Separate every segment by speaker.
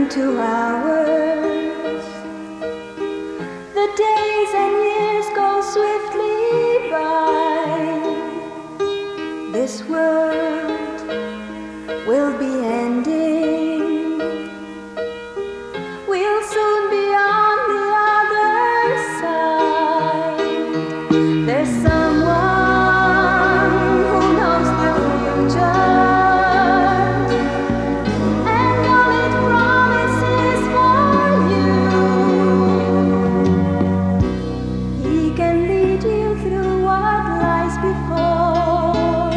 Speaker 1: into hours. The days and years go swiftly by. This world will be ending. We'll soon be on the other side. There's someone who knows the future, and all it promises for you. He can lead you through what lies before.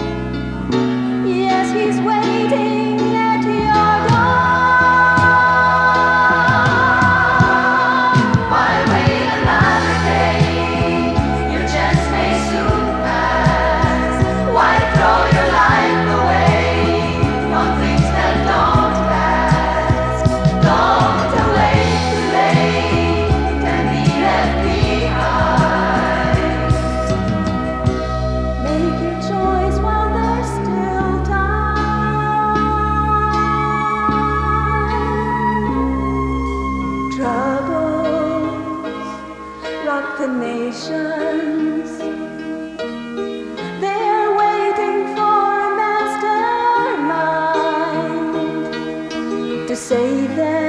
Speaker 1: Yes, he's waiting at your door. Why wait another day? Your chance may soon pass. Why throw your life away on things that don't last? Don't wait too late and be left behind. Make your choice while there's still time. Troubles rock the nations. They're waiting for a mastermind to save them.